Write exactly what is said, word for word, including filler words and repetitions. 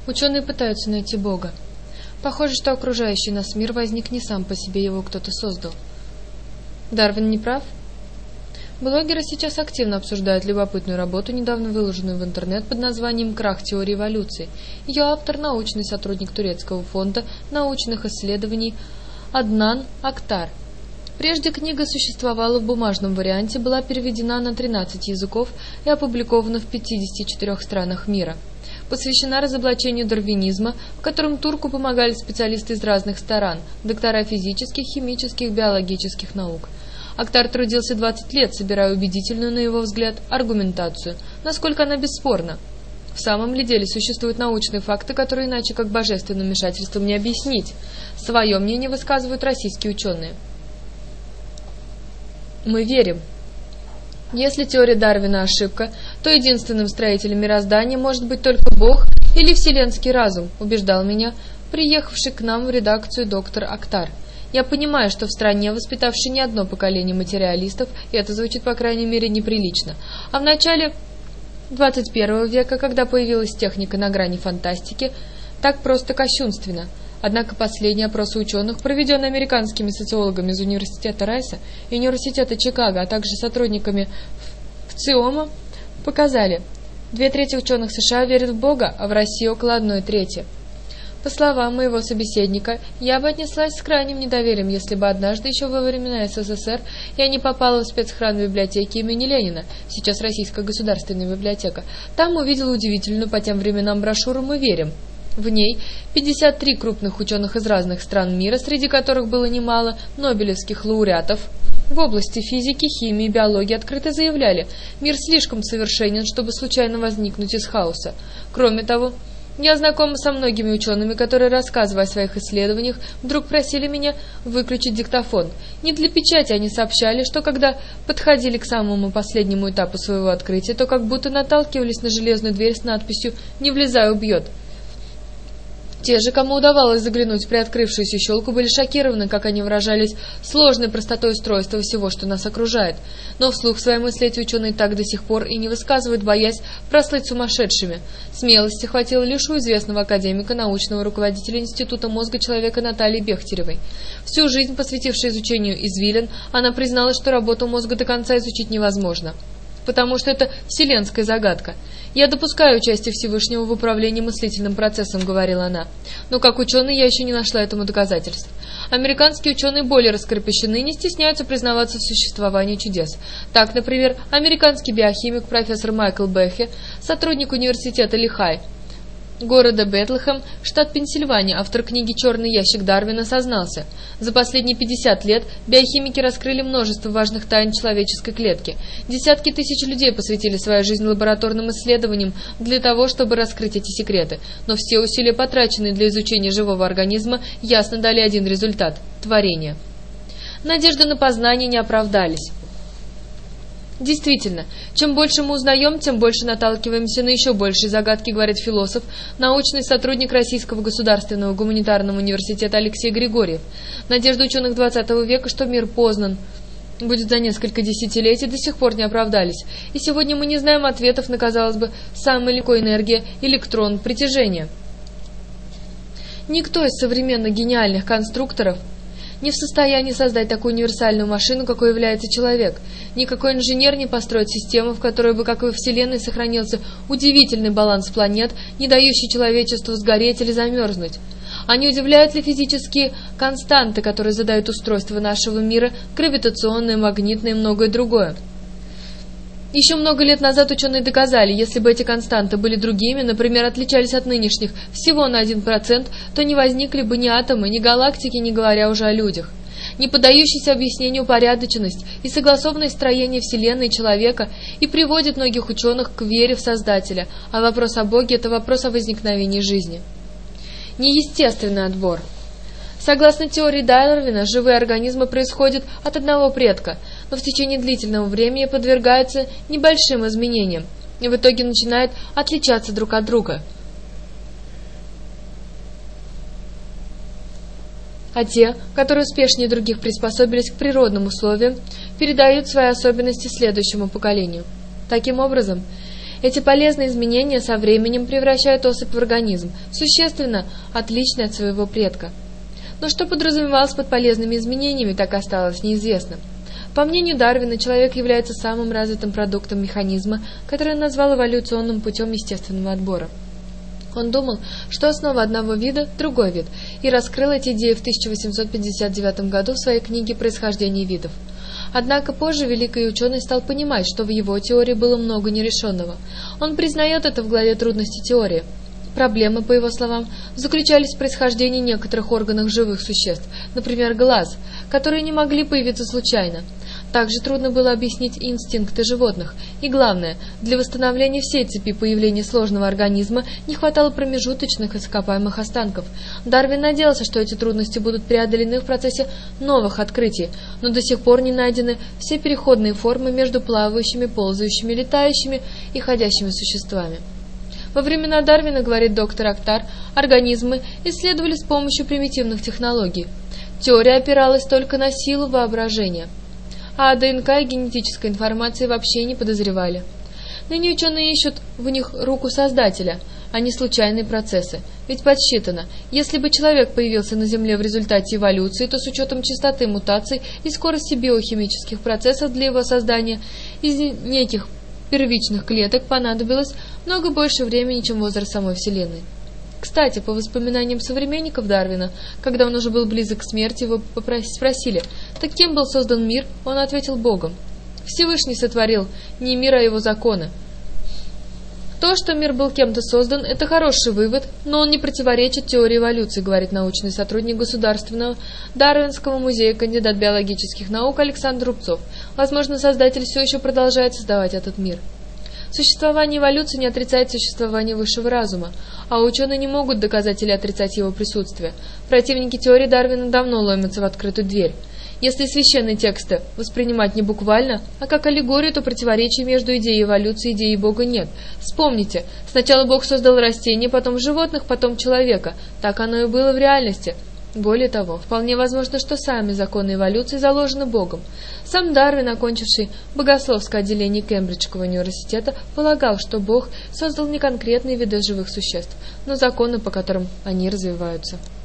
Ученые пытаются найти Бога. Похоже, что окружающий нас мир возник не сам по себе, его кто-то создал. Дарвин не прав? Блогеры сейчас активно обсуждают любопытную работу, недавно выложенную в интернет под названием «Крах теории эволюции». Ее автор – научный сотрудник турецкого фонда научных исследований Аднан Актар. Прежде книга существовала в бумажном варианте, была переведена на тринадцать языков и опубликована в пятидесяти четырёх странах мира. Посвящена разоблачению дарвинизма, в котором турку помогали специалисты из разных сторон, доктора физических, химических, биологических наук. Актар трудился двадцать лет, собирая убедительную, на его взгляд, аргументацию, насколько она бесспорна. В самом ли деле существуют научные факты, которые иначе как божественным вмешательством не объяснить? Свое мнение высказывают российские ученые. Мы верим. Если теория Дарвина ошибка, то единственным строителем мироздания может быть только Бог или вселенский разум, убеждал меня приехавший к нам в редакцию доктор Актар. Я понимаю, что в стране, воспитавшей не одно поколение материалистов, и это звучит, по крайней мере, неприлично, а в начале двадцать первого века, когда появилась техника на грани фантастики, так просто кощунственно. Однако последние опросы ученых, проведенные американскими социологами из университета Райса и университета Чикаго, а также сотрудниками ВЦИОМа, показали, две трети ученых США верят в Бога, а в России около одной трети. По словам моего собеседника, я бы отнеслась с крайним недоверием, если бы однажды еще во времена СССР я не попала в спецхран библиотеки имени Ленина, сейчас Российская государственная библиотека. Там увидела удивительную по тем временам брошюру «Мы верим». В ней пятьдесят три крупных ученых из разных стран мира, среди которых было немало нобелевских лауреатов, в области физики, химии, биологии открыто заявляли: мир слишком совершенен, чтобы случайно возникнуть из хаоса. Кроме того, я знакома со многими учеными, которые, рассказывая о своих исследованиях, вдруг просили меня выключить диктофон. Не для печати они сообщали, что когда подходили к самому последнему этапу своего открытия, то как будто наталкивались на железную дверь с надписью «Не влезай, убьет». Те же, кому удавалось заглянуть в приоткрывшуюся щелку, были шокированы, как они выражались, сложной простотой устройства всего, что нас окружает. Но вслух свои мысли эти ученые так до сих пор и не высказывают, боясь прослыть сумасшедшими. Смелости хватило лишь у известного академика, научного руководителя Института мозга человека Натальи Бехтеревой. Всю жизнь посвятившей изучению извилин, она призналась, что работу мозга до конца изучить невозможно, потому что это вселенская загадка. «Я допускаю участие Всевышнего в управлении мыслительным процессом», — говорила она. «Но как ученый я еще не нашла этому доказательств. Американские ученые более раскрепощены и не стесняются признаваться в существовании чудес. Так, например, американский биохимик профессор Майкл Бехе, сотрудник университета Лихай, города Бетлехем, штат Пенсильвания, автор книги «Черный ящик Дарвина», сознался: за последние пятьдесят лет биохимики раскрыли множество важных тайн человеческой клетки. Десятки тысяч людей посвятили свою жизнь лабораторным исследованиям для того, чтобы раскрыть эти секреты. Но все усилия, потраченные для изучения живого организма, ясно дали один результат – творение. Надежды на познание не оправдались. Действительно, чем больше мы узнаем, тем больше наталкиваемся на еще большие загадки, говорит философ, научный сотрудник Российского государственного гуманитарного университета Алексей Григорьев. Надежды ученых двадцатого века, что мир познан будет за несколько десятилетий, до сих пор не оправдались. И сегодня мы не знаем ответов на, казалось бы, самая легкая энергия – электрон притяжения. Никто из современных гениальных конструкторов не в состоянии создать такую универсальную машину, какой является человек. Никакой инженер не построит систему, в которой бы, как и во Вселенной, сохранился удивительный баланс планет, не дающий человечеству сгореть или замерзнуть. А не удивляют ли физические константы, которые задают устройство нашего мира, гравитационное, магнитное и многое другое? Еще много лет назад ученые доказали, если бы эти константы были другими, например, отличались от нынешних всего на один процент, то не возникли бы ни атомы, ни галактики, не говоря уже о людях. Не поддающийся объяснению упорядоченность и согласованное строение Вселенной и человека и приводит многих ученых к вере в Создателя, а вопрос о Боге – это вопрос о возникновении жизни. Неестественный отбор. Согласно теории Дарвина, живые организмы происходят от одного предка, но в течение длительного времени подвергаются небольшим изменениям и в итоге начинают отличаться друг от друга. А те, которые успешнее других приспособились к природным условиям, передают свои особенности следующему поколению. Таким образом, Эти полезные изменения со временем превращают особь в организм, существенно отличный от своего предка. Но что подразумевалось под полезными изменениями, так осталось неизвестным. По мнению Дарвина, человек является самым развитым продуктом механизма, который он назвал эволюционным путем естественного отбора. Он думал, что основа одного вида – другой вид, и раскрыл эти идеи в тысяча восемьсот пятьдесят девятом году в своей книге «Происхождение видов». Однако позже великий ученый стал понимать, что в его теории было много нерешенного. Он признает это в главе «Трудности теории». Проблемы, по его словам, заключались в происхождении некоторых органов живых существ, например, глаз, которые не могли появиться случайно. Также трудно было объяснить инстинкты животных. И главное, для восстановления всей цепи появления сложного организма не хватало промежуточных ископаемых останков. Дарвин надеялся, что эти трудности будут преодолены в процессе новых открытий, но до сих пор не найдены все переходные формы между плавающими, ползающими, летающими и ходящими существами. Во времена Дарвина, говорит доктор Актар, организмы исследовали с помощью примитивных технологий. Теория опиралась только на силу воображения, а о ДНК и генетической информации вообще не подозревали. Ныне ученые ищут в них руку Создателя, а не случайные процессы. Ведь подсчитано, если бы человек появился на Земле в результате эволюции, то с учетом частоты мутаций и скорости биохимических процессов для его создания из неких первичных клеток понадобилось много больше времени, чем возраст самой Вселенной. Кстати, по воспоминаниям современников Дарвина, когда он уже был близок к смерти, его спросили, так кем был создан мир? Он ответил: Богом. Всевышний сотворил не мир, а его законы. То, что мир был кем-то создан, это хороший вывод, но он не противоречит теории эволюции, говорит научный сотрудник Государственного Дарвинского музея, кандидат биологических наук Александр Рубцов. Возможно, Создатель все еще продолжает создавать этот мир. Существование эволюции не отрицает существование высшего разума, а ученые не могут доказать или отрицать его присутствие. Противники теории Дарвина давно ломятся в открытую дверь. Если священные тексты воспринимать не буквально, а как аллегорию, то противоречий между идеей эволюции и идеей Бога нет. Вспомните, сначала Бог создал растения, потом животных, потом человека. Так оно и было в реальности. Более того, вполне возможно, что сами законы эволюции заложены Богом. Сам Дарвин, окончивший богословское отделение Кембриджского университета, полагал, что Бог создал не конкретные виды живых существ, но законы, по которым они развиваются.